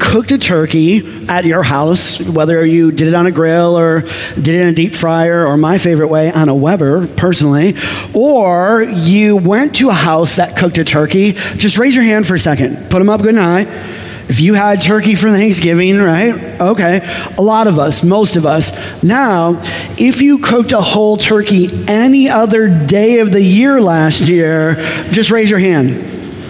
cooked a turkey at your house, whether you did it on a grill or did it in a deep fryer, or my favorite way, on a Weber, personally, or you went to a house that cooked a turkey, just raise your hand for a second. Put them up good and high. If you had turkey for Thanksgiving, right? Okay. A lot of us, most of us. Now, if you cooked a whole turkey any other day of the year last year, just raise your hand.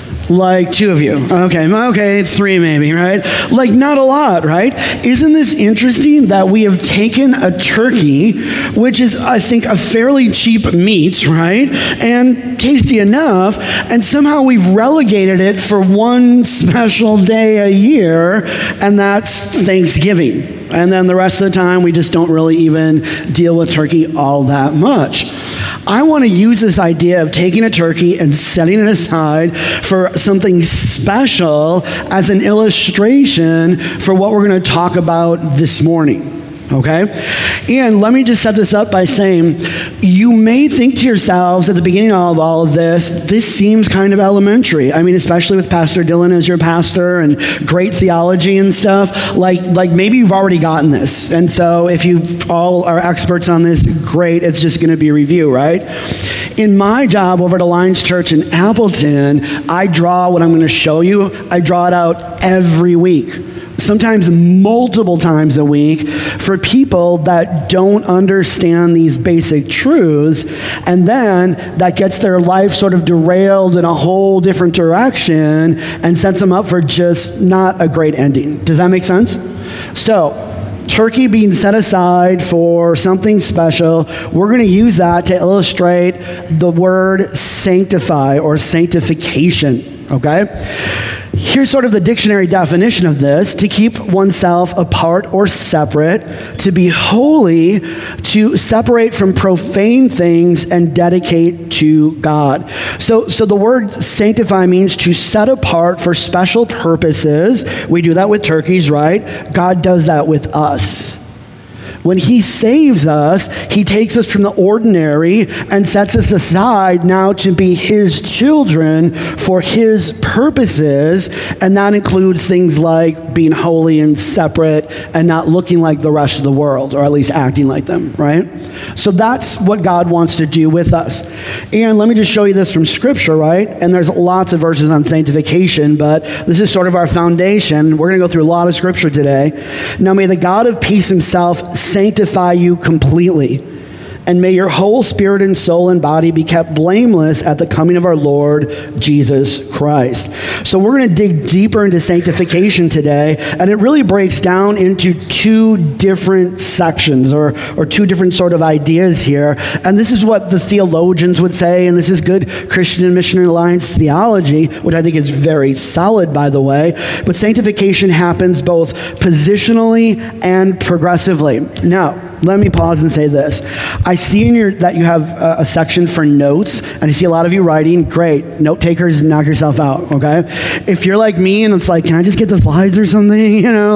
Like 2 of you. Okay, it's 3 maybe, right? Like not a lot, right? Isn't this interesting that we have taken a turkey, which is, I think, a fairly cheap meat, right? And tasty enough, and somehow we've relegated it for one special day a year, and that's Thanksgiving. And then the rest of the time, we just don't really even deal with turkey all that much. I want to use this idea of taking a turkey and setting it aside for something special as an illustration for what we're going to talk about this morning. Okay? And let me just set this up by saying, you may think to yourselves at the beginning of all of this seems kind of elementary. I mean, especially with Pastor Dylan as your pastor and great theology and stuff, like maybe you've already gotten this. And so if you all are experts on this, great, it's just going to be a review, right? In my job over at Alliance Church in Appleton, I draw what I'm going to show you, I draw it out every week. Sometimes multiple times a week, for people that don't understand these basic truths, and then that gets their life sort of derailed in a whole different direction and sets them up for just not a great ending. Does that make sense? So, turkey being set aside for something special, we're going to use that to illustrate the word sanctify or sanctification, okay? Here's sort of the dictionary definition of this: to keep oneself apart or separate, to be holy, to separate from profane things and dedicate to God. So the word sanctify means to set apart for special purposes. We do that with turkeys, right? God does that with us. When he saves us, he takes us from the ordinary and sets us aside now to be his children for his purposes, and that includes things like being holy and separate and not looking like the rest of the world, or at least acting like them, right? So that's what God wants to do with us. And let me just show you this from Scripture, right? And there's lots of verses on sanctification, but this is sort of our foundation. We're going to go through a lot of Scripture today. Now may the God of peace himself sanctify you completely, and may your whole spirit and soul and body be kept blameless at the coming of our Lord Jesus Christ. So we're going to dig deeper into sanctification today, and it really breaks down into 2 different sections or 2 different sort of ideas here. And this is what the theologians would say, and this is good Christian and Missionary Alliance theology, which I think is very solid, by the way. But sanctification happens both positionally and progressively. Now, let me pause and say this. I see that you have a section for notes, and I see a lot of you writing. Great. Note takers, knock yourself out, okay? If you're like me and it's like, can I just get the slides or something?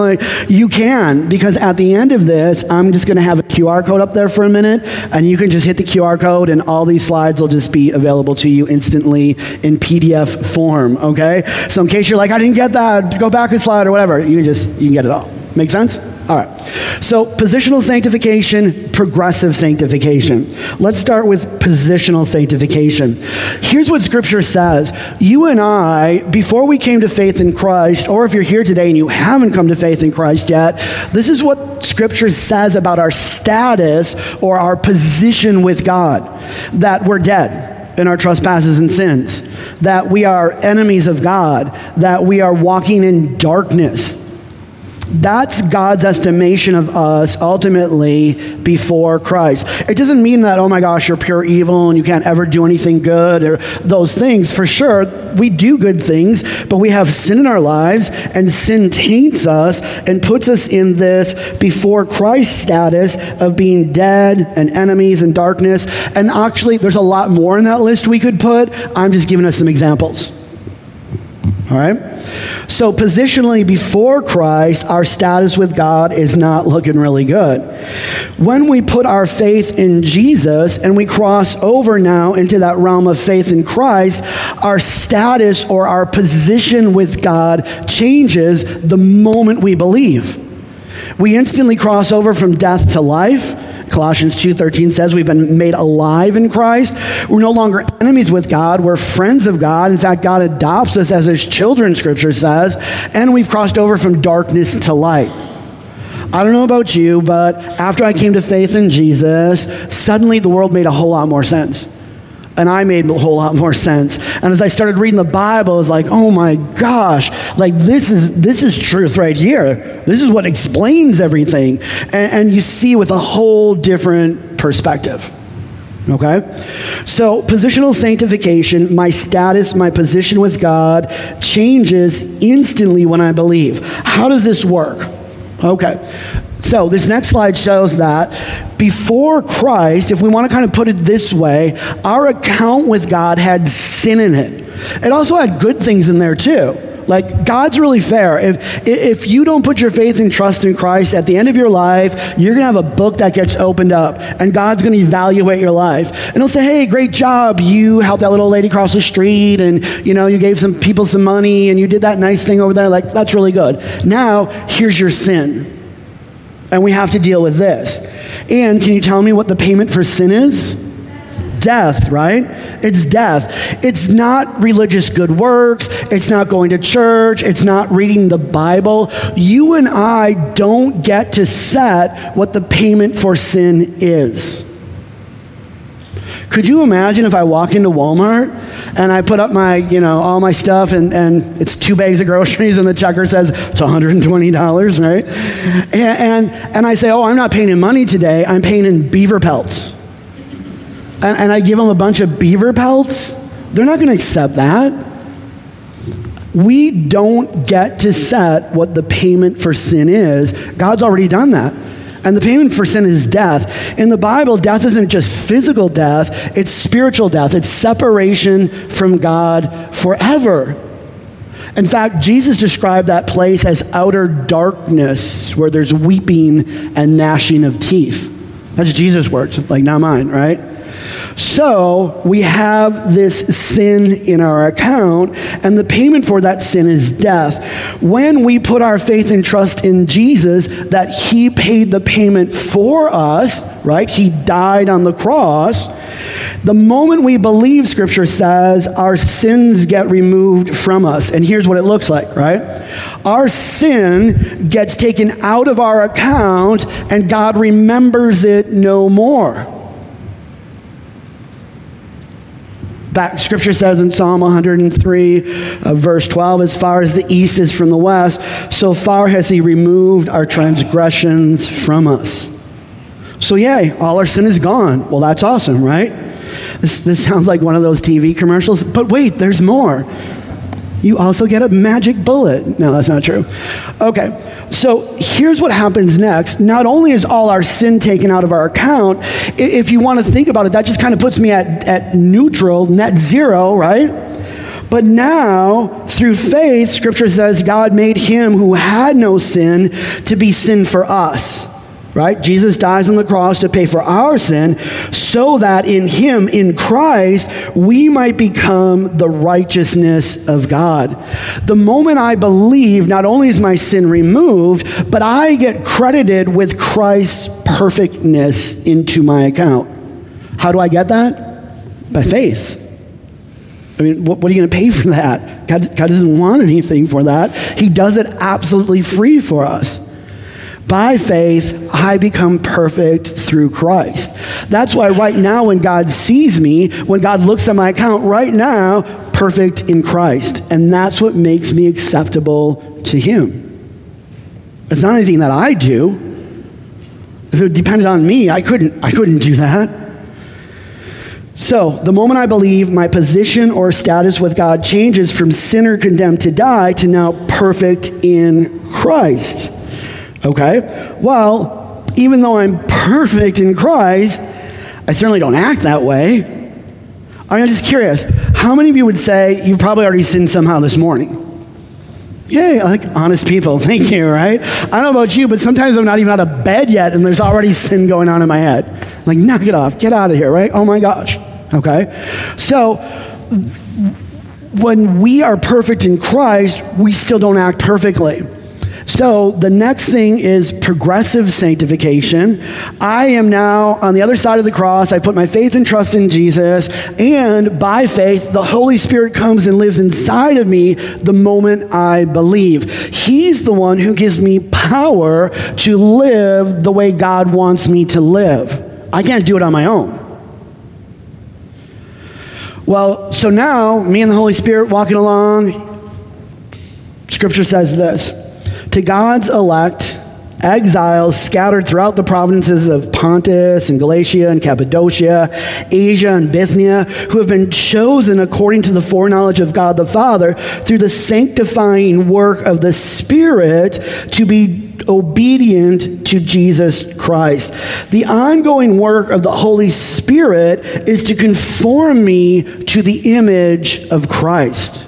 You can, because at the end of this, I'm just going to have a QR code up there for a minute, and you can just hit the QR code, and all these slides will just be available to you instantly in PDF form, okay? So in case you're like, I didn't get that, go back a slide or whatever, you can get it all. Make sense? All right. So positional sanctification, progressive sanctification. Let's start with positional sanctification. Here's what Scripture says. You and I, before we came to faith in Christ, or if you're here today and you haven't come to faith in Christ yet, this is what Scripture says about our status or our position with God. That we're dead in our trespasses and sins. That we are enemies of God. That we are walking in darkness. That's God's estimation of us ultimately before Christ. It doesn't mean that, oh my gosh, you're pure evil and you can't ever do anything good or those things. For sure, we do good things, but we have sin in our lives, and sin taints us and puts us in this before Christ status of being dead and enemies and darkness. And actually, there's a lot more in that list we could put. I'm just giving us some examples. All right? So positionally before Christ, our status with God is not looking really good. When we put our faith in Jesus and we cross over now into that realm of faith in Christ, our status or our position with God changes the moment we believe. We instantly cross over from death to life. Colossians 2:13 says we've been made alive in Christ. We're no longer enemies with God. We're friends of God. In fact, God adopts us as his children, Scripture says. And we've crossed over from darkness to light. I don't know about you, but after I came to faith in Jesus, suddenly the world made a whole lot more sense. And I made a whole lot more sense. And as I started reading the Bible, it's like, oh my gosh, like this is truth right here. This is what explains everything. And you see with a whole different perspective. Okay? So positional sanctification, my status, my position with God changes instantly when I believe. How does this work? Okay. So this next slide shows that before Christ, if we want to kind of put it this way, our account with God had sin in it. It also had good things in there too. Like, God's really fair. If you don't put your faith and trust in Christ, at the end of your life, you're going to have a book that gets opened up, and God's going to evaluate your life. And he'll say, hey, great job. You helped that little lady cross the street, and, you gave some people some money, and you did that nice thing over there. Like, that's really good. Now, here's your sin. And we have to deal with this. And can you tell me what the payment for sin is? Death, right? It's death. It's not religious good works. It's not going to church. It's not reading the Bible. You and I don't get to set what the payment for sin is. Could you imagine if I walk into Walmart and I put up my, all my stuff and it's 2 bags of groceries and the checker says it's $120, right? And I say, oh, I'm not paying in money today. I'm paying in beaver pelts. And I give them a bunch of beaver pelts. They're not going to accept that. We don't get to set what the payment for sin is. God's already done that. And the payment for sin is death. In the Bible, death isn't just physical death, it's spiritual death. It's separation from God forever. In fact, Jesus described that place as outer darkness, where there's weeping and gnashing of teeth. That's Jesus' words, like not mine, right? So we have this sin in our account, and the payment for that sin is death. When we put our faith and trust in Jesus, that he paid the payment for us, right? He died on the cross. The moment we believe, Scripture says, our sins get removed from us. And here's what it looks like, right? Our sin gets taken out of our account, and God remembers it no more. Scripture says in Psalm 103, verse 12, as far as the east is from the west, so far has he removed our transgressions from us. So yay, all our sin is gone. Well, that's awesome, right? This sounds like one of those TV commercials, but wait, there's more. You also get a magic bullet. No, that's not true. Okay. So here's what happens next. Not only is all our sin taken out of our account, if you want to think about it, that just kind of puts me at neutral, net zero, right? But now, through faith, Scripture says God made him who had no sin to be sin for us, right? Jesus dies on the cross to pay for our sin so that in him, in Christ, we might become the righteousness of God. The moment I believe, not only is my sin removed, but I get credited with Christ's perfectness into my account. How do I get that? By faith. I mean, what are you going to pay for that? God doesn't want anything for that. He does it absolutely free for us. By faith, I become perfect through Christ. That's why right now when God sees me, when God looks at my account right now, perfect in Christ. And that's what makes me acceptable to him. It's not anything that I do. If it depended on me, I couldn't do that. So, the moment I believe, my position or status with God changes from sinner condemned to die to now perfect in Christ. Okay? Well, even though I'm perfect in Christ, I certainly don't act that way. I'm just curious, how many of you would say you've probably already sinned somehow this morning? Yay, I like honest people. Thank you, right? I don't know about you, but sometimes I'm not even out of bed yet and there's already sin going on in my head. Like, knock it off. Get out of here, right? Oh my gosh. Okay? So, when we are perfect in Christ, we still don't act perfectly. So the next thing is progressive sanctification. I am now on the other side of the cross. I put my faith and trust in Jesus, and by faith, the Holy Spirit comes and lives inside of me the moment I believe. He's the one who gives me power to live the way God wants me to live. I can't do it on my own. Well, so now, me and the Holy Spirit walking along, Scripture says this: to God's elect, exiles scattered throughout the provinces of Pontus and Galatia and Cappadocia, Asia and Bithynia, who have been chosen according to the foreknowledge of God the Father through the sanctifying work of the Spirit to be obedient to Jesus Christ. The ongoing work of the Holy Spirit is to conform me to the image of Christ.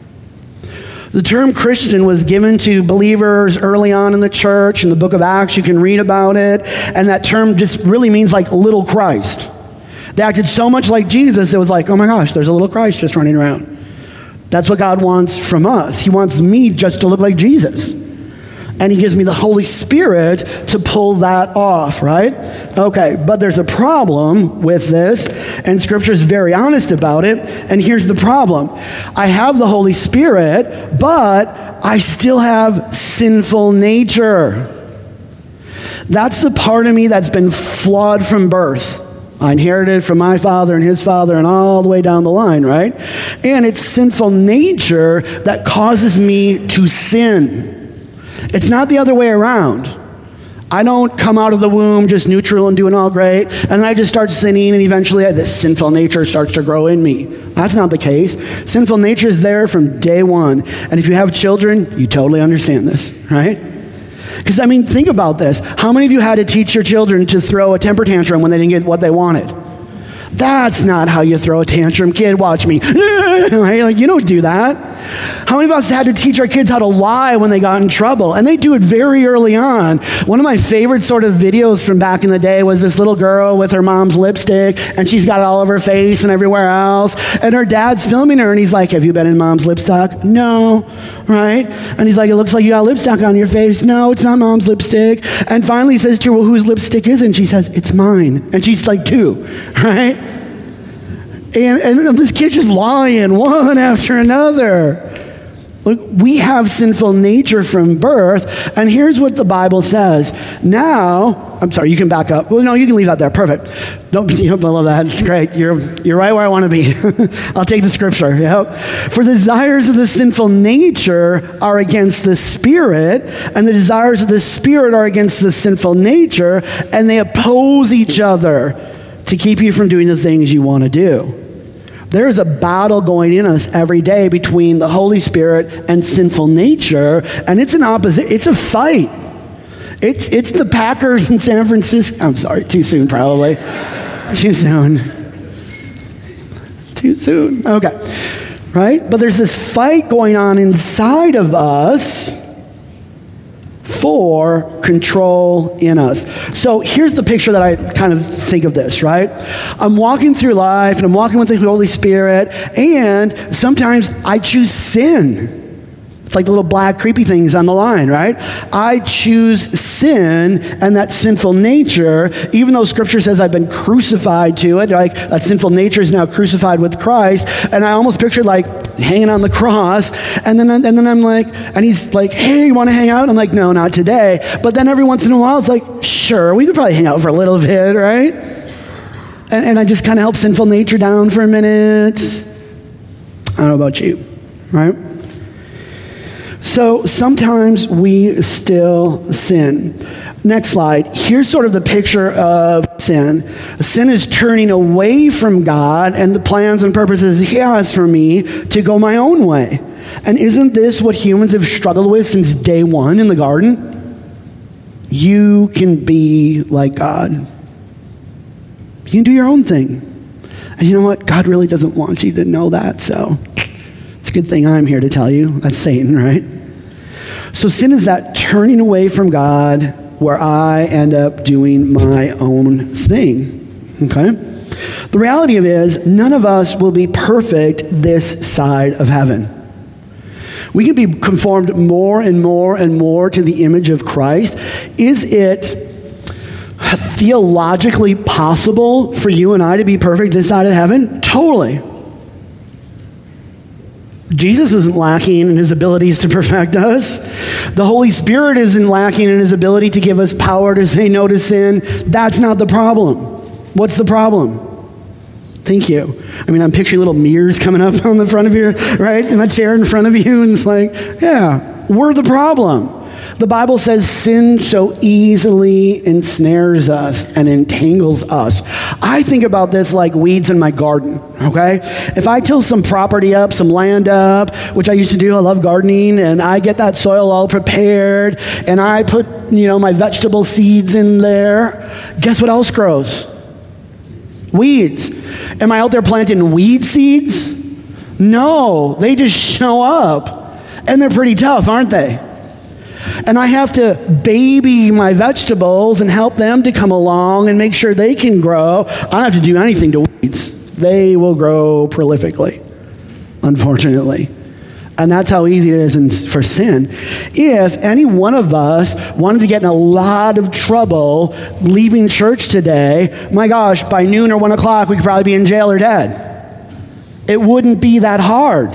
The term Christian was given to believers early on in the church. In the book of Acts, you can read about it. And that term just really means like little Christ. They acted so much like Jesus, it was like, oh my gosh, there's a little Christ just running around. That's what God wants from us. He wants me just to look like Jesus. And he gives me the Holy Spirit to pull that off, right? Okay, but there's a problem with this, and Scripture is very honest about it, and here's the problem. I have the Holy Spirit, but I still have sinful nature. That's the part of me that's been flawed from birth. I inherited from my father and his father and all the way down the line, right? And it's sinful nature that causes me to sin. It's not the other way around. I don't come out of the womb just neutral and doing all great, and then I just start sinning, and eventually this sinful nature starts to grow in me. That's not the case. Sinful nature is there from day one. And if you have children, you totally understand this, right? Because, I mean, think about this. How many of you had to teach your children to throw a temper tantrum when they didn't get what they wanted? That's not how you throw a tantrum. Kid, watch me. Like, you don't do that. How many of us had to teach our kids how to lie when they got in trouble? And they do it very early on. One of my favorite sort of videos from back in the day was this little girl with her mom's lipstick, and she's got it all over her face and everywhere else. And her dad's filming her, and he's like, have you been in mom's lipstick? No, right? And he's like, it looks like you got lipstick on your face. No, it's not mom's lipstick. And finally he says to her, well, whose lipstick is it? And she says, it's mine. And she's like 2, right? And this kid's just lying one after another. Look, we have sinful nature from birth, and here's what the Bible says. Now, I'm sorry, you can back up. Well, no, you can leave that there. Perfect. Don't I love that. It's great. You're right where I want to be. I'll take the scripture. Yep. For the desires of the sinful nature are against the Spirit, and the desires of the Spirit are against the sinful nature, and they oppose each other to keep you from doing the things you want to do. There is a battle going in us every day between the Holy Spirit and sinful nature, and it's an it's a fight. It's the Packers in San Francisco. I'm sorry, too soon probably. Too soon. Too soon. Okay. Right? But there's this fight going on inside of us for control in us. So here's the picture that I kind of think of this, right? I'm walking through life, and I'm walking with the Holy Spirit, and sometimes I choose sin. It's like the little black creepy things on the line, right? I choose sin and that sinful nature, even though Scripture says I've been crucified to it, like that sinful nature is now crucified with Christ, and I almost picture like hanging on the cross, and then I'm like, and he's like, hey, you want to hang out? I'm like, no, not today. But then every once in a while, it's like, sure, we could probably hang out for a little bit, right? And I just kind of help sinful nature down for a minute. I don't know about you, right? So sometimes we still sin. Next slide. Here's sort of the picture of sin. Sin is turning away from God and the plans and purposes He has for me to go my own way. And isn't this what humans have struggled with since day one in the garden? You can be like God. You can do your own thing. And you know what? God really doesn't want you to know that, so it's a good thing I'm here to tell you. That's Satan, right? So sin is that turning away from God where I end up doing my own thing, okay? The reality of it is none of us will be perfect this side of heaven. We can be conformed more and more and more to the image of Christ. Is it theologically possible for you and I to be perfect this side of heaven? Totally. Jesus isn't lacking in his abilities to perfect us. The Holy Spirit isn't lacking in his ability to give us power to say no to sin. That's not the problem. What's the problem? Thank you. I mean, I'm picturing little mirrors coming up on the front of you, right? And a chair in front of you, and it's like, yeah, we're the problem. The Bible says sin so easily ensnares us and entangles us. I think about this like weeds in my garden, okay? If I till some property up, some land up, which I used to do, I love gardening, and I get that soil all prepared, and I put, my vegetable seeds in there, guess what else grows? Weeds. Am I out there planting weed seeds? No, they just show up, and they're pretty tough, aren't they? And I have to baby my vegetables and help them to come along and make sure they can grow. I don't have to do anything to weeds. They will grow prolifically, unfortunately. And that's how easy it is for sin. If any one of us wanted to get in a lot of trouble leaving church today, my gosh, by noon or 1 o'clock, we could probably be in jail or dead. It wouldn't be that hard.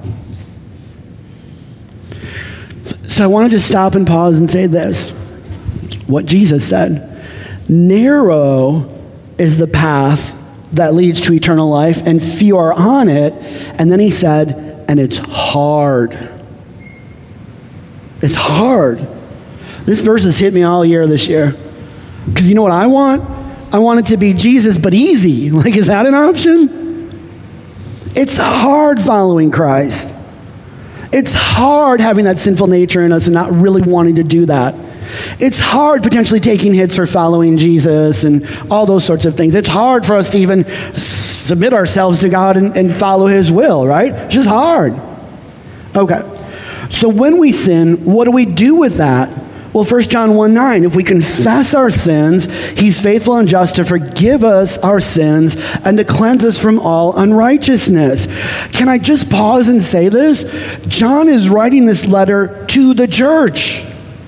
So I wanted to stop and pause and say this, what Jesus said. Narrow is the path that leads to eternal life, and few are on it. And then he said, and it's hard. It's hard. This verse has hit me all year this year. Because you know what I want? I want it to be Jesus, but easy. Like, is that an option? It's hard following Christ. It's hard having that sinful nature in us and not really wanting to do that. It's hard potentially taking hits for following Jesus and all those sorts of things. It's hard for us to even submit ourselves to God and follow his will, right? It's just hard. Okay. So when we sin, what do we do with that? Well, 1 John 1:9, if we confess our sins, he's faithful and just to forgive us our sins and to cleanse us from all unrighteousness. Can I just pause and say this? John is writing this letter to the church.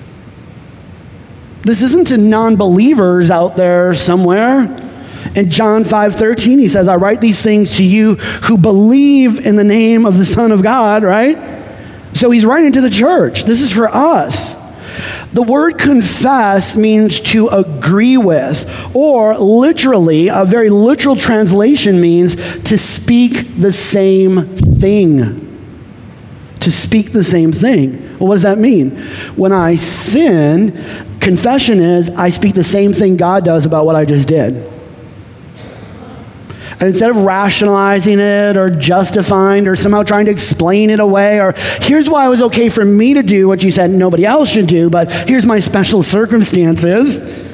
This isn't to non-believers out there somewhere. In John 5:13, he says, I write these things to you who believe in the name of the Son of God, right? So he's writing to the church. This is for us. The word confess means to agree with, or literally, a very literal translation means to speak the same thing. To speak the same thing. Well, what does that mean? When I sin, confession is I speak the same thing God does about what I just did. And instead of rationalizing it or justifying or somehow trying to explain it away, or here's why it was okay for me to do what you said nobody else should do, but here's my special circumstances,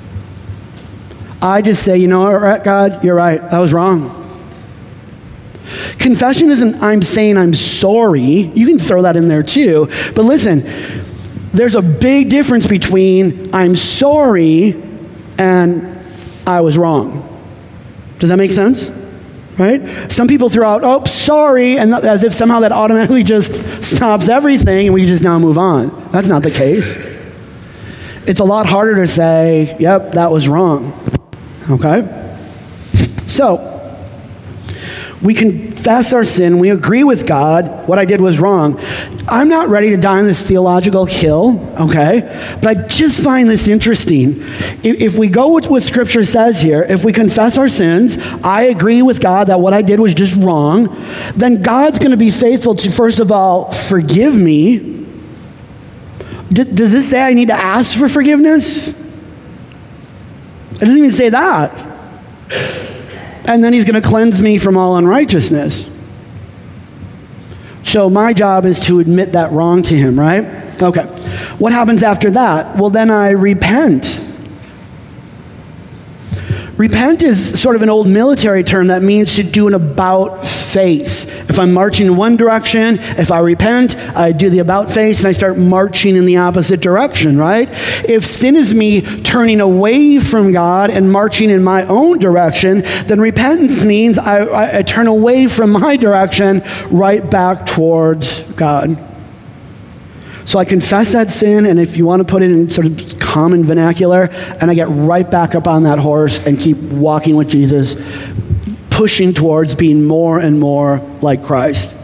I just say, you know what, God, you're right, I was wrong. Confession isn't I'm saying I'm sorry. You can throw that in there too. But listen, there's a big difference between I'm sorry and I was wrong. Does that make sense? Right? Some people throw out, oh, sorry, and as if somehow that automatically just stops everything and we just now move on. That's not the case. It's a lot harder to say, yep, that was wrong. Okay? So, we confess our sin, we agree with God, what I did was wrong. I'm not ready to die on this theological hill, okay? But I just find this interesting. If we go with what Scripture says here, if we confess our sins, I agree with God that what I did was just wrong, then God's going to be faithful to, first of all, forgive me. Does this say I need to ask for forgiveness? It doesn't even say that. And then he's going to cleanse me from all unrighteousness. So my job is to admit that wrong to him, right? Okay. What happens after that? Well, then I repent. Repent is sort of an old military term that means to do an about face. If I'm marching in one direction, if I repent, I do the about face and I start marching in the opposite direction, right? If sin is me turning away from God and marching in my own direction, then repentance means I turn away from my direction right back towards God. So I confess that sin, and if you want to put it in sort of common vernacular, and I get right back up on that horse and keep walking with Jesus, pushing towards being more and more like Christ.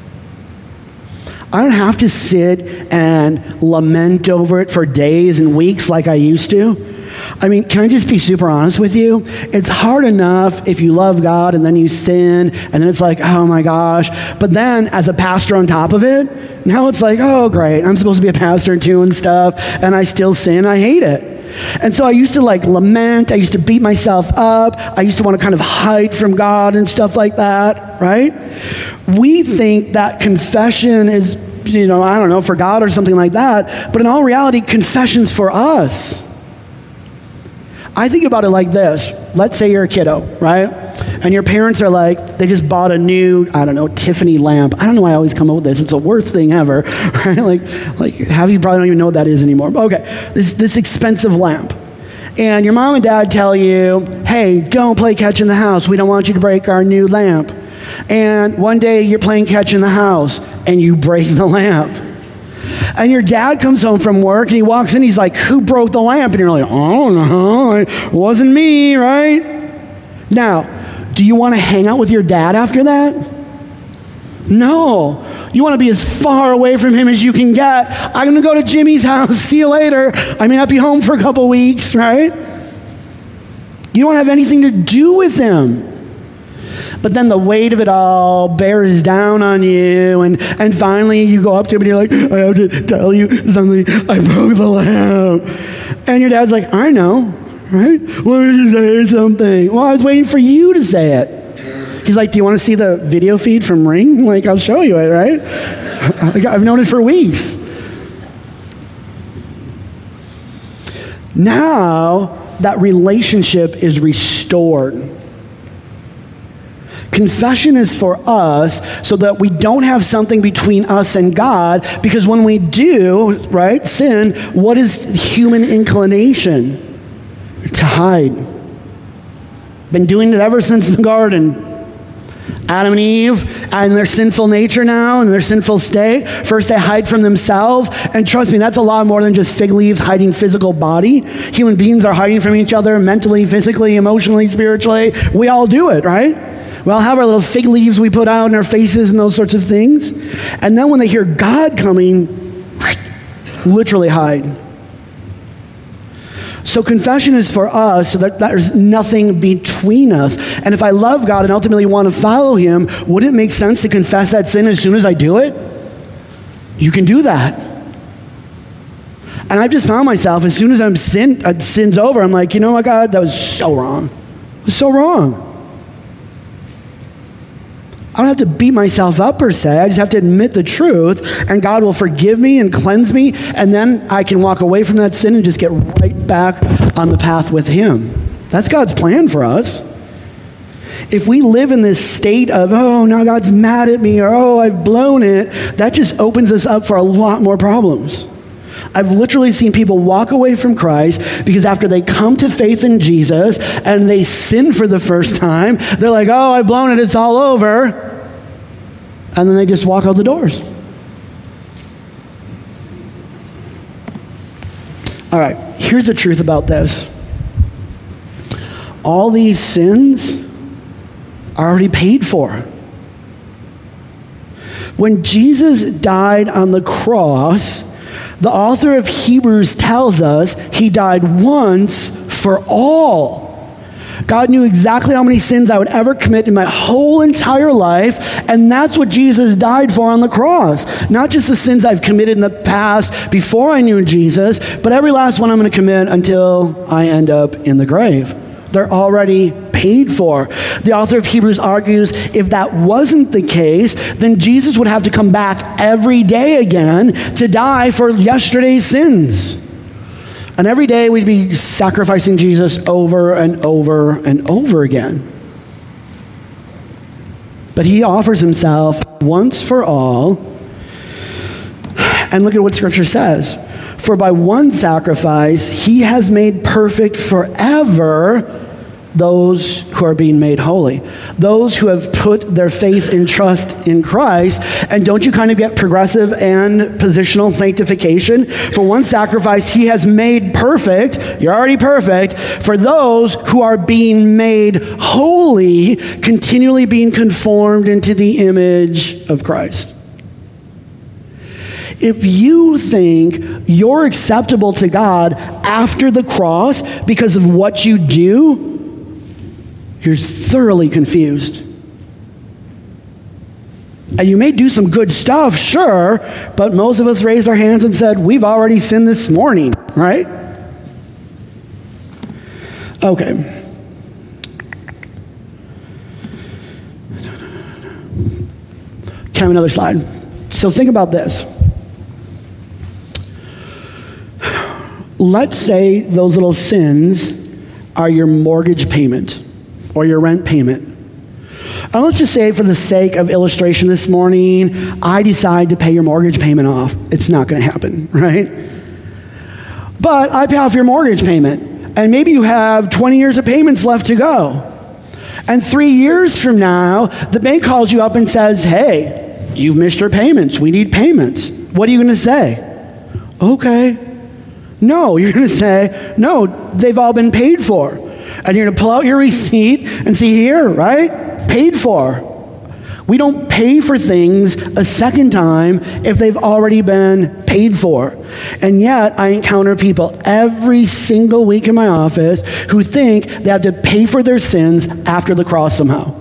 I don't have to sit and lament over it for days and weeks like I used to. I mean, can I just be super honest with you? It's hard enough if you love God and then you sin, and then it's like, oh my gosh. But then as a pastor on top of it, now it's like, oh great, I'm supposed to be a pastor too and stuff, and I still sin. I hate it. And so I used to lament. I used to beat myself up. I used to want to kind of hide from God and stuff like that, right? We think that confession is, I don't know, for God or something like that. But in all reality, confession's for us. I think about it like this. Let's say you're a kiddo, right? And your parents are they just bought a new, Tiffany lamp. I don't know why I always come up with this. It's the worst thing ever, right? Half of you probably don't even know what that is anymore. But okay, this expensive lamp. And your mom and dad tell you, hey, don't play catch in the house. We don't want you to break our new lamp. And one day you're playing catch in the house and you break the lamp. And your dad comes home from work and he walks in, he's like, who broke the lamp? And you're like, oh no, it wasn't me, right? Now, do you want to hang out with your dad after that? No. You want to be as far away from him as you can get. I'm going to go to Jimmy's house. See you later. I may not be home for a couple weeks, right? You don't have anything to do with him. But then the weight of it all bears down on you, and finally you go up to him and you're like, I have to tell you something. I broke the lamp. And your dad's like, I know, right? Why did you say something? Well, I was waiting for you to say it. He's like, do you want to see the video feed from Ring? I'll show you it, right? I've known it for weeks. Now that relationship is restored. Confession is for us so that we don't have something between us and God, because when we do, right, sin, what is human inclination? To hide. Been doing it ever since the garden. Adam and Eve and their sinful nature now and their sinful state. First they hide from themselves, and trust me, that's a lot more than just fig leaves hiding physical body. Human beings are hiding from each other mentally, physically, emotionally, spiritually. We all do it, right? We all have our little fig leaves we put out in our faces and those sorts of things. And then when they hear God coming, literally hide. So confession is for us so that there's nothing between us. And if I love God and ultimately want to follow him, wouldn't it make sense to confess that sin as soon as I do it? You can do that. And I've just found myself, as soon as sin's over, I'm like, you know what, God, that was so wrong. It was so wrong. I don't have to beat myself up per se. I just have to admit the truth, and God will forgive me and cleanse me, and then I can walk away from that sin and just get right back on the path with him. That's God's plan for us. If we live in this state of, oh, now God's mad at me, or oh, I've blown it, that just opens us up for a lot more problems. I've literally seen people walk away from Christ because after they come to faith in Jesus and they sin for the first time, they're like, oh, I've blown it, it's all over. And then they just walk out the doors. All right, here's the truth about this. All these sins are already paid for. When Jesus died on the cross, the author of Hebrews tells us he died once for all. God knew exactly how many sins I would ever commit in my whole entire life, and that's what Jesus died for on the cross. Not just the sins I've committed in the past before I knew Jesus, but every last one I'm going to commit until I end up in the grave. They're already paid for. The author of Hebrews argues if that wasn't the case, then Jesus would have to come back every day again to die for yesterday's sins. And every day we'd be sacrificing Jesus over and over and over again. But he offers himself once for all. And look at what Scripture says. For by one sacrifice, he has made perfect forever those who are being made holy. Those who have put their faith and trust in Christ. And don't you kind of get progressive and positional sanctification? For one sacrifice, he has made perfect, you're already perfect, for those who are being made holy, continually being conformed into the image of Christ. If you think you're acceptable to God after the cross because of what you do, you're thoroughly confused. And you may do some good stuff, sure, but most of us raised our hands and said, we've already sinned this morning, right? Okay. Can I have another slide? So think about this. Let's say those little sins are your mortgage payment or your rent payment. And let's just say, for the sake of illustration this morning, I decide to pay your mortgage payment off. It's not going to happen, right? But I pay off your mortgage payment, and maybe you have 20 years of payments left to go. And 3 years from now, the bank calls you up and says, hey, you've missed your payments. We need payments. What are you going to say? Okay. No, you're going to say, no, they've all been paid for. And you're going to pull out your receipt and see here, right? Paid for. We don't pay for things a second time if they've already been paid for. And yet, I encounter people every single week in my office who think they have to pay for their sins after the cross somehow.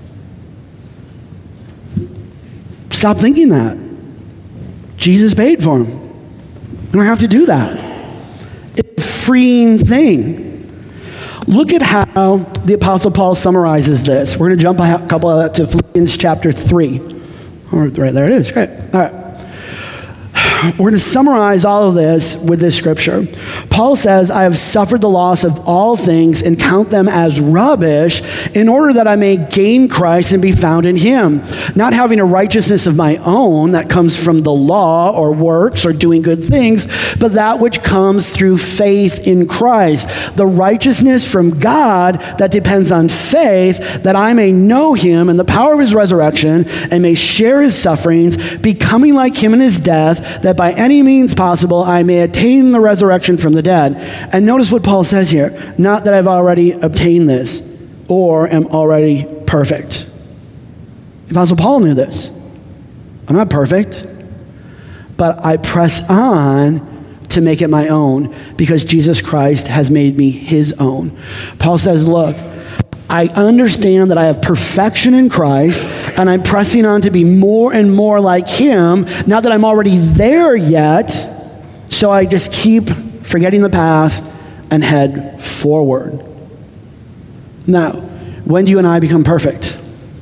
Stop thinking that. Jesus paid for them. You don't have to do that. It's a freeing thing. Look at how the Apostle Paul summarizes this. We're going to jump a couple to Philippians chapter 3. Right there it is. Great. All right. We're going to summarize all of this with this scripture. Paul says, I have suffered the loss of all things and count them as rubbish in order that I may gain Christ and be found in him, not having a righteousness of my own that comes from the law or works or doing good things, but that which comes through faith in Christ, the righteousness from God that depends on faith, that I may know him and the power of his resurrection and may share his sufferings, becoming like him in his death, that by any means possible I may attain the resurrection from the dead. And notice what Paul says here. Not that I've already obtained this or am already perfect. The Apostle Paul knew this. I'm not perfect, but I press on to make it my own because Jesus Christ has made me his own. Paul says, look, I understand that I have perfection in Christ, and I'm pressing on to be more and more like him, not that I'm already there yet, so I just keep forgetting the past and head forward. Now, when do you and I become perfect?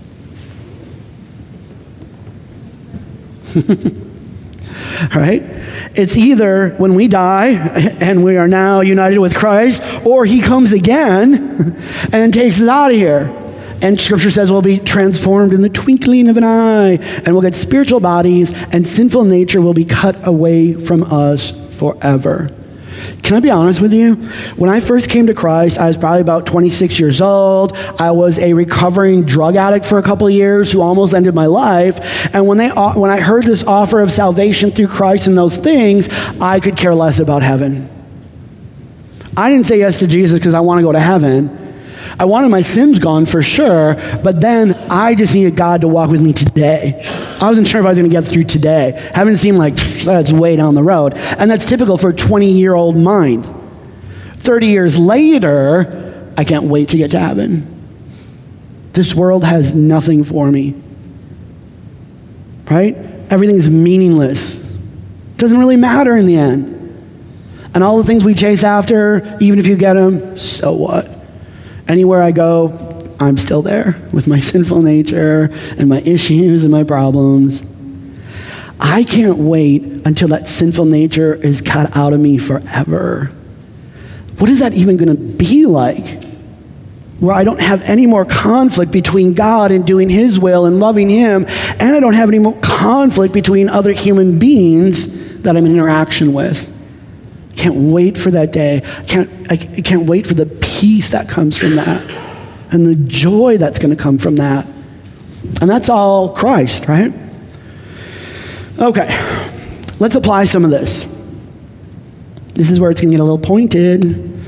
Right? It's either when we die and we are now united with Christ, or he comes again and takes us out of here. And Scripture says we'll be transformed in the twinkling of an eye, and we'll get spiritual bodies, and sinful nature will be cut away from us forever. Can I be honest with you? When I first came to Christ, I was probably about 26 years old. I was a recovering drug addict for a couple of years who almost ended my life. And when I heard this offer of salvation through Christ and those things, I could care less about heaven. I didn't say yes to Jesus because I want to go to heaven. I wanted my sins gone for sure, but then I just needed God to walk with me today. I wasn't sure if I was going to get through today. Heaven seemed like that's way down the road. And that's typical for a 20-year-old mind. 30 years later, I can't wait to get to heaven. This world has nothing for me. Right? Everything is meaningless. It doesn't really matter in the end. And all the things we chase after, even if you get them, so what? Anywhere I go, I'm still there with my sinful nature and my issues and my problems. I can't wait until that sinful nature is cut out of me forever. What is that even going to be like? where I don't have any more conflict between God and doing his will and loving him, and I don't have any more conflict between other human beings that I'm in interaction with. Can't wait for that day. I can't wait for the peace that comes from that and the joy that's going to come from that. And that's all Christ, right? Okay, let's apply some of this. This is where it's going to get a little pointed.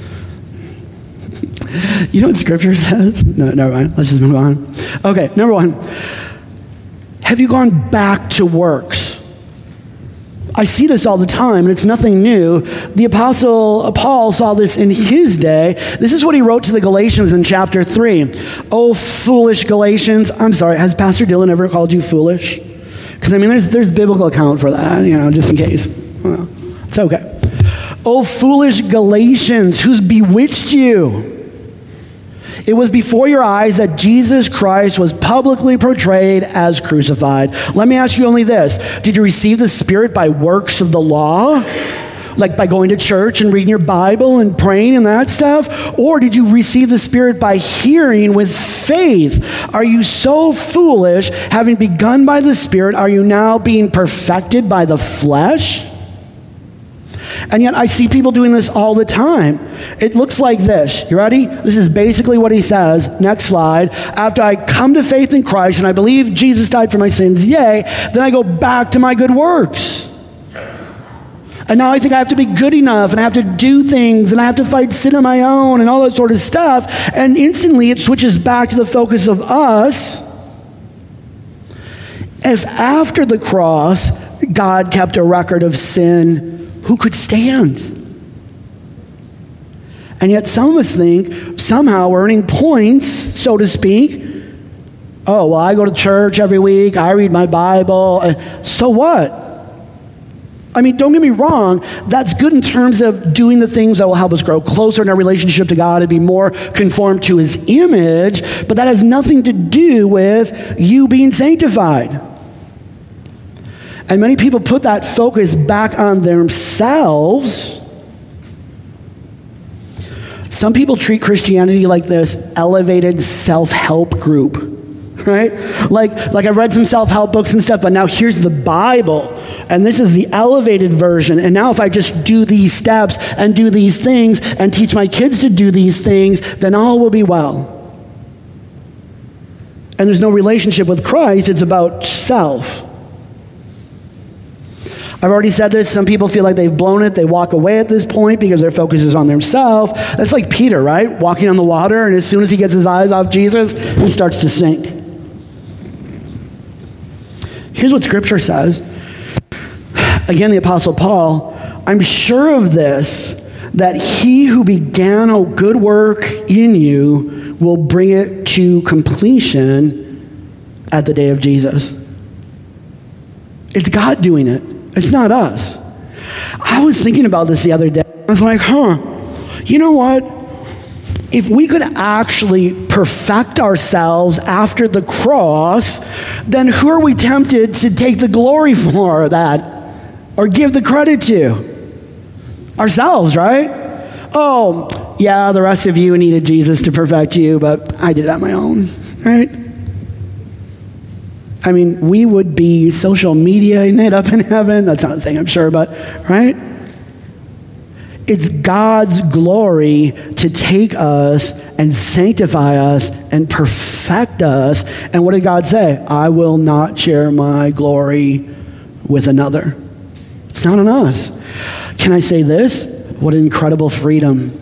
You know what Scripture says? No, never mind. Let's just move on. Okay, number one. Have you gone back to works? I see this all the time, and it's nothing new. The Apostle Paul saw this in his day. This is what he wrote to the Galatians in chapter 3. Oh, foolish Galatians. I'm sorry, has Pastor Dylan ever called you foolish? Because, I mean, there's biblical account for that, just in case. Well, it's okay. Oh, foolish Galatians, who's bewitched you? It was before your eyes that Jesus Christ was publicly portrayed as crucified. Let me ask you only this. Did you receive the Spirit by works of the law? Like by going to church and reading your Bible and praying and that stuff? Or did you receive the Spirit by hearing with faith? Are you so foolish, having begun by the Spirit, are you now being perfected by the flesh? And yet I see people doing this all the time. It looks like this. You ready? This is basically what he says. Next slide. After I come to faith in Christ and I believe Jesus died for my sins, yay, then I go back to my good works. And now I think I have to be good enough and I have to do things and I have to fight sin on my own and all that sort of stuff. And instantly it switches back to the focus of us. If after the cross, God kept a record of sin, who could stand? And yet some of us think somehow we're earning points, so to speak. Oh, well, I go to church every week. I read my Bible. So what? I mean, don't get me wrong. That's good in terms of doing the things that will help us grow closer in our relationship to God and be more conformed to his image. But that has nothing to do with you being sanctified. And many people put that focus back on themselves. Some people treat Christianity like this elevated self-help group, right? Like I've read some self-help books and stuff, but now here's the Bible, and this is the elevated version. And now if I just do these steps and do these things and teach my kids to do these things, then all will be well. And there's no relationship with Christ. It's about self. I've already said this. Some people feel like they've blown it. They walk away at this point because their focus is on themselves. That's like Peter, right? Walking on the water, and as soon as he gets his eyes off Jesus, he starts to sink. Here's what Scripture says. Again, the Apostle Paul, I'm sure of this, that he who began a good work in you will bring it to completion at the day of Jesus. It's God doing it. It's not us. I was thinking about this the other day. I was like, you know what? If we could actually perfect ourselves after the cross, then who are we tempted to take the glory for that or give the credit to? Ourselves, right? Oh, yeah, the rest of you needed Jesus to perfect you, but I did it on my own, right? I mean, we would be social mediaing it up in heaven. That's not a thing, I'm sure, but, right? It's God's glory to take us and sanctify us and perfect us. And what did God say? I will not share my glory with another. It's not on us. Can I say this? What incredible freedom.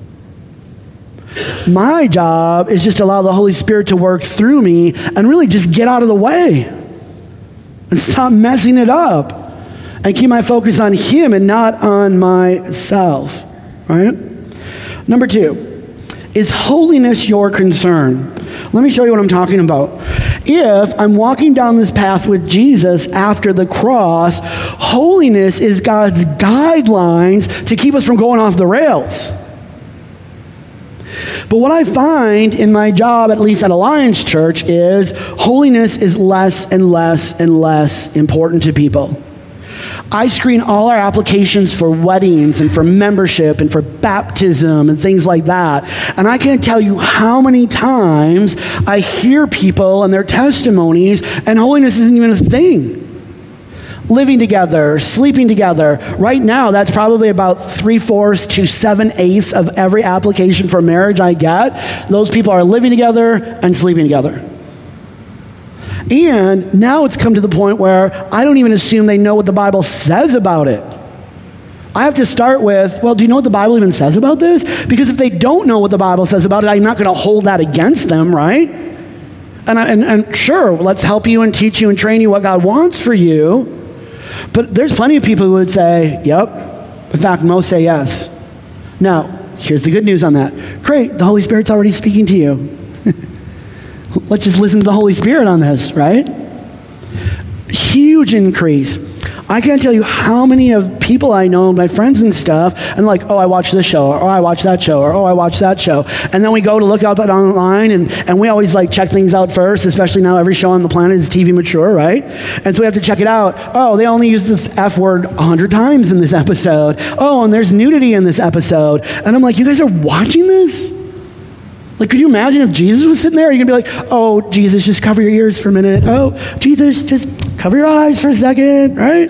My job is just to allow the Holy Spirit to work through me and really just get out of the way and stop messing it up and keep my focus on him and not on myself, right? Number 2, is holiness your concern? Let me show you what I'm talking about. If I'm walking down this path with Jesus after the cross, holiness is God's guidelines to keep us from going off the rails. But what I find in my job, at least at Alliance Church, is holiness is less and less and less important to people. I screen all our applications for weddings and for membership and for baptism and things like that. And I can't tell you how many times I hear people and their testimonies, and holiness isn't even a thing. Living together, sleeping together. Right now, that's probably about 3/4 to 7/8 of every application for marriage I get. Those people are living together and sleeping together. And now it's come to the point where I don't even assume they know what the Bible says about it. I have to start with, well, do you know what the Bible even says about this? Because if they don't know what the Bible says about it, I'm not going to hold that against them, right? And sure, let's help you and teach you and train you what God wants for you. But there's plenty of people who would say, yep. In fact, most say yes. Now, here's the good news on that. Great, the Holy Spirit's already speaking to you. Let's just listen to the Holy Spirit on this, right? Huge increase. I can't tell you how many of people I know, my friends and stuff, and like, oh, I watch this show, or oh, I watch that show, or oh, I watch that show. And then we go to look up it online, and we always like check things out first, especially now every show on the planet is TV mature, right? And so we have to check it out. Oh, they only use this F word 100 times in this episode. Oh, and there's nudity in this episode. And I'm like, you guys are watching this? Like, could you imagine if Jesus was sitting there? You're going to be like, oh, Jesus, just cover your ears for a minute. Oh, Jesus, just cover your eyes for a second, right?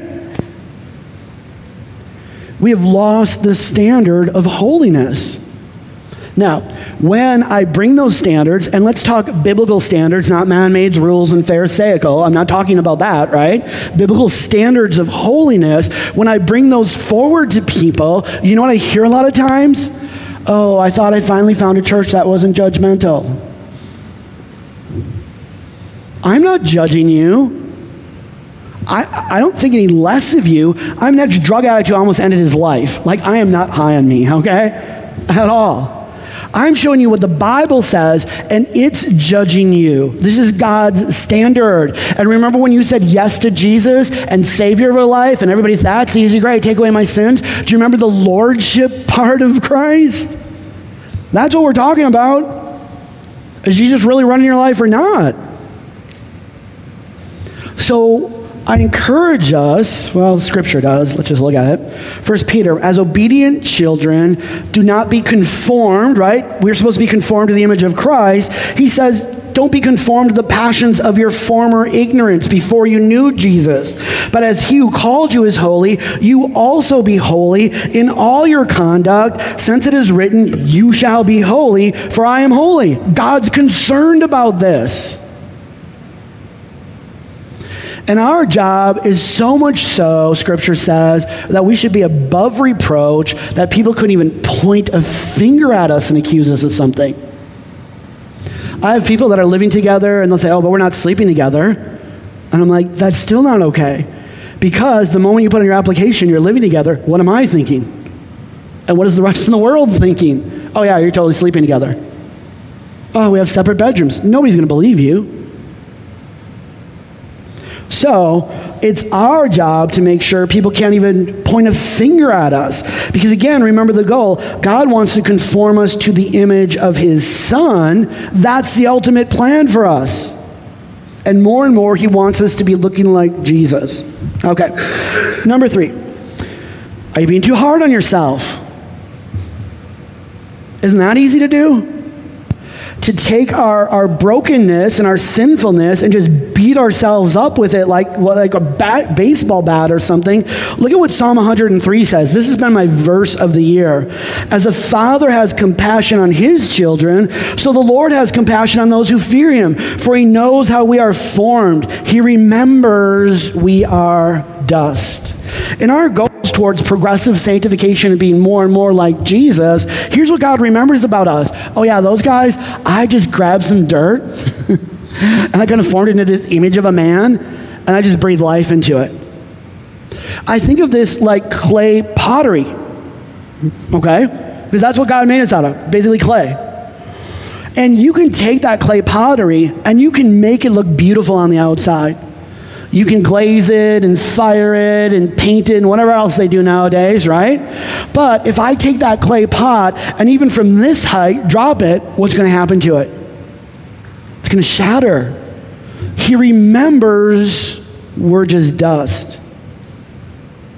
We have lost the standard of holiness. Now, when I bring those standards, and let's talk biblical standards, not man-made rules and Pharisaical. I'm not talking about that, right? Biblical standards of holiness. When I bring those forward to people, you know what I hear a lot of times? Oh, I thought I finally found a church that wasn't judgmental. I'm not judging you. I don't think any less of you. I'm an ex-drug addict who almost ended his life. Like, I am not high on me, okay? At all. I'm showing you what the Bible says, and it's judging you. This is God's standard. And remember when you said yes to Jesus and Savior of your life, and everybody's, that's easy, great, take away my sins. Do you remember the lordship part of Christ? That's what we're talking about. Is Jesus really running your life or not? So I encourage us, well, Scripture does, let's just look at it. 1 Peter, as obedient children, do not be conformed, right? We're supposed to be conformed to the image of Christ. He says, don't be conformed to the passions of your former ignorance before you knew Jesus. But as he who called you is holy, you also be holy in all your conduct, since it is written, you shall be holy, for I am holy. God's concerned about this. And our job is so much so, Scripture says, that we should be above reproach, that people couldn't even point a finger at us and accuse us of something. I have people that are living together, and they'll say, oh, but we're not sleeping together. And I'm like, that's still not okay. Because the moment you put on your application, you're living together, what am I thinking? And what is the rest of the world thinking? Oh, yeah, you're totally sleeping together. Oh, we have separate bedrooms. Nobody's going to believe you. So it's our job to make sure people can't even point a finger at us. Because again, remember the goal. God wants to conform us to the image of his Son. That's the ultimate plan for us. And more, he wants us to be looking like Jesus. Okay. Number 3. Are you being too hard on yourself? Isn't that easy to do? To take our brokenness and our sinfulness and just beat ourselves up with it like a baseball bat or something. Look at what Psalm 103 says. This has been my verse of the year. As a father has compassion on his children, so the Lord has compassion on those who fear him. For he knows how we are formed. He remembers we are dust. In our goals towards progressive sanctification and being more and more like Jesus, here's what God remembers about us. Oh yeah, those guys, I just grabbed some dirt and I kind of formed it into this image of a man and I just breathed life into it. I think of this like clay pottery, okay? Because that's what God made us out of, basically clay. And you can take that clay pottery and you can make it look beautiful on the outside. You can glaze it and fire it and paint it and whatever else they do nowadays, right? But if I take that clay pot and even from this height, drop it, what's going to happen to it? It's going to shatter. He remembers we're just dust.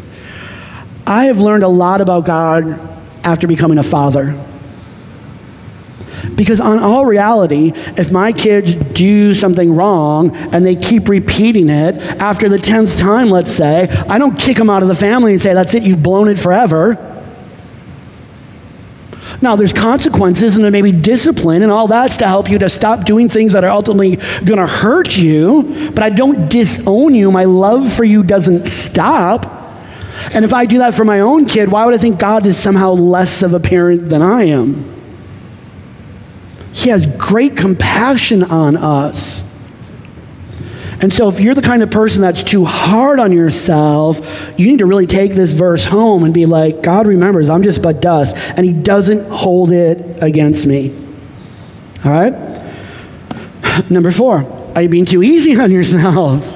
I have learned a lot about God after becoming a father. Because on all reality, if my kids do something wrong and they keep repeating it, after the 10th time, let's say, I don't kick them out of the family and say, that's it, you've blown it forever. Now, there's consequences and there may be discipline, and all that's to help you to stop doing things that are ultimately going to hurt you, but I don't disown you. My love for you doesn't stop. And if I do that for my own kid, why would I think God is somehow less of a parent than I am? He has great compassion on us. And so if you're the kind of person that's too hard on yourself, you need to really take this verse home and be like, God remembers, I'm just but dust, and he doesn't hold it against me. All right? Number 4, are you being too easy on yourself?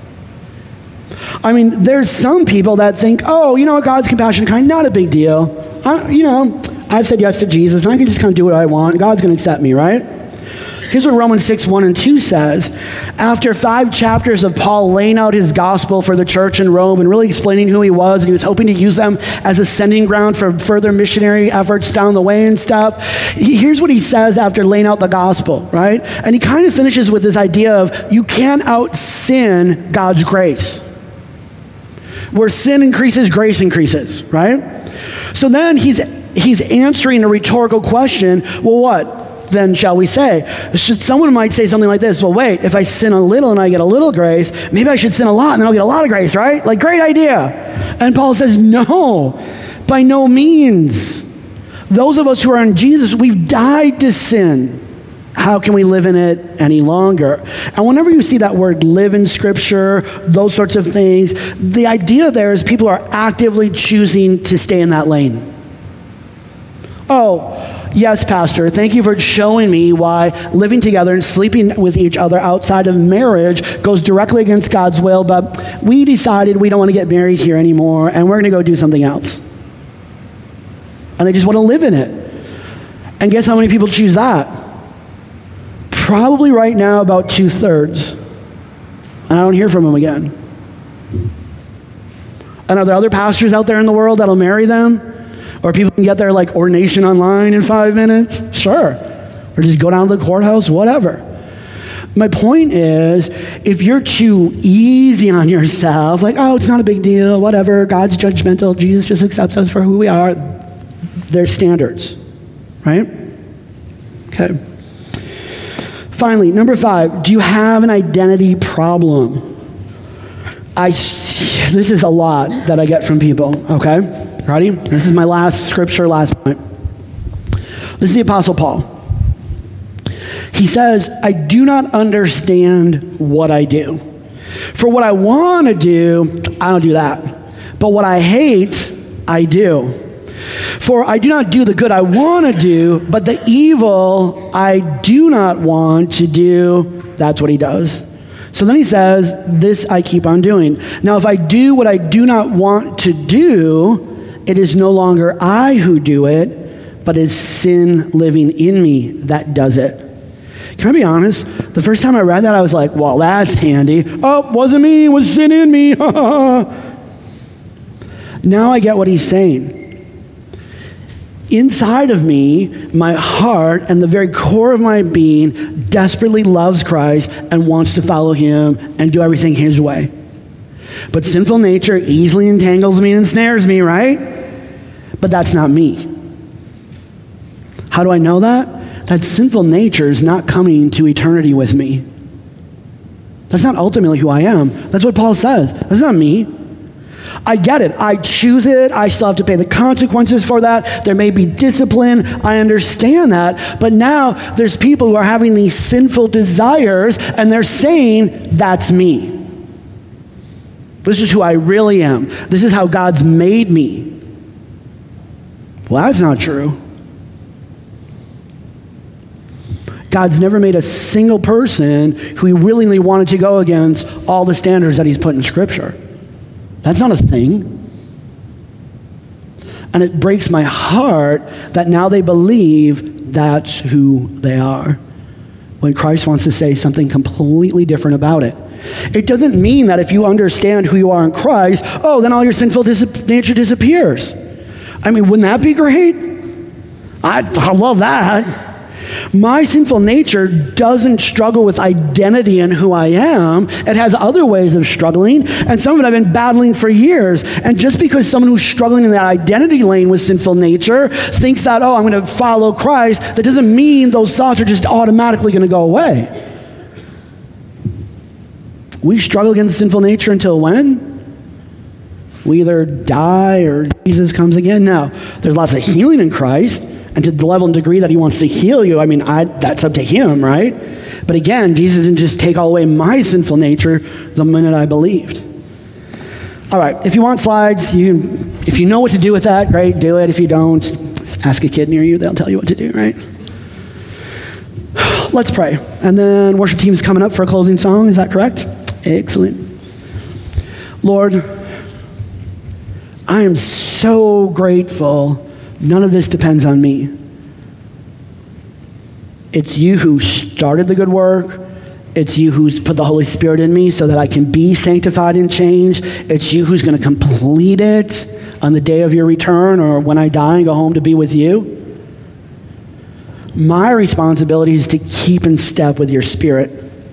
I mean, there's some people that think, oh, you know what, God's compassionate kind, not a big deal. I've said yes to Jesus, and I can just kind of do what I want. God's going to accept me, right? Here's what Romans 6:1-2 says. After 5 chapters of Paul laying out his gospel for the church in Rome and really explaining who he was, and he was hoping to use them as a sending ground for further missionary efforts down the way and stuff, here's what he says after laying out the gospel, right? And he kind of finishes with this idea of you can't out-sin God's grace. Where sin increases, grace increases, right? So then he's answering a rhetorical question. Well, what then shall we say? Someone might say something like this. Well, wait, if I sin a little and I get a little grace, maybe I should sin a lot and then I'll get a lot of grace, right? Like, great idea. And Paul says, no, by no means. Those of us who are in Jesus, we've died to sin. How can we live in it any longer? And whenever you see that word live in Scripture, those sorts of things, the idea there is people are actively choosing to stay in that lane. Oh, yes, Pastor, thank you for showing me why living together and sleeping with each other outside of marriage goes directly against God's will, but we decided we don't want to get married here anymore, and we're going to go do something else. And they just want to live in it. And guess how many people choose that? Probably right now about 2/3. And I don't hear from them again. And are there other pastors out there in the world that'll marry them? Or people can get their like ordination online in 5 minutes? Sure. Or just go down to the courthouse, whatever. My point is, if you're too easy on yourself, like, oh, it's not a big deal, whatever, God's judgmental, Jesus just accepts us for who we are, there's standards, right? Okay. Finally, number 5, do you have an identity problem? This is a lot that I get from people, okay? Ready? This is my last scripture, last point. This is the Apostle Paul. He says, I do not understand what I do. For what I want to do, I don't do that. But what I hate, I do. For I do not do the good I want to do, but the evil I do not want to do, that's what he does. So then he says, this I keep on doing. Now, if I do what I do not want to do, it is no longer I who do it, but it's sin living in me that does it. Can I be honest? The first time I read that, I was like, well, that's handy. Oh, wasn't me, it was sin in me. Now I get what he's saying. Inside of me, my heart and the very core of my being desperately loves Christ and wants to follow him and do everything his way. But sinful nature easily entangles me and ensnares me, right? But that's not me. How do I know that? That sinful nature is not coming to eternity with me. That's not ultimately who I am. That's what Paul says. That's not me. I get it. I choose it. I still have to pay the consequences for that. There may be discipline. I understand that. But now there's people who are having these sinful desires and they're saying, that's me. This is who I really am. This is how God's made me. Well, that's not true. God's never made a single person who he willingly wanted to go against all the standards that he's put in Scripture. That's not a thing. And it breaks my heart that now they believe that's who they are, when Christ wants to say something completely different about it. It doesn't mean that if you understand who you are in Christ, then all your sinful nature disappears. I mean, wouldn't that be great? I love that. My sinful nature doesn't struggle with identity and who I am. It has other ways of struggling, and some of it I've been battling for years. And just because someone who's struggling in that identity lane with sinful nature thinks that, I'm going to follow Christ, that doesn't mean those thoughts are just automatically going to go away. We struggle against sinful nature until when? We either die or Jesus comes again. Now, there's lots of healing in Christ, and to the level and degree that he wants to heal you, that's up to him, right? But again, Jesus didn't just take all away my sinful nature the minute I believed. All right, if you want slides, if you know what to do with that, great, do it. If you don't, ask a kid near you, they'll tell you what to do, right? Let's pray. And then worship team is coming up for a closing song, is that correct? Excellent. Lord, I am so grateful none of this depends on me. It's you who started the good work. It's you who's put the Holy Spirit in me so that I can be sanctified and changed. It's you who's going to complete it on the day of your return or when I die and go home to be with you. My responsibility is to keep in step with your Spirit.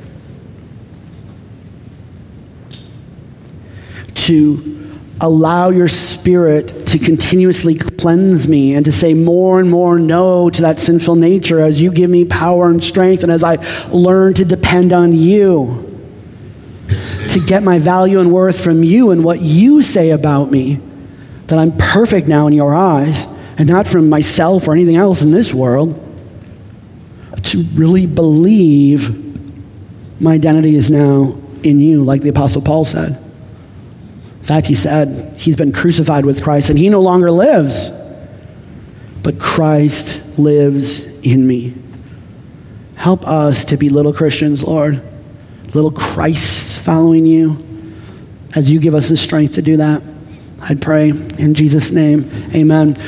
To allow your Spirit to continuously cleanse me and to say more and more no to that sinful nature as you give me power and strength and as I learn to depend on you, to get my value and worth from you and what you say about me, that I'm perfect now in your eyes and not from myself or anything else in this world, to really believe my identity is now in you, like the Apostle Paul said. In fact, he said he's been crucified with Christ and he no longer lives, but Christ lives in me. Help us to be little Christians, Lord, little Christs following you as you give us the strength to do that. I'd pray in Jesus' name, amen.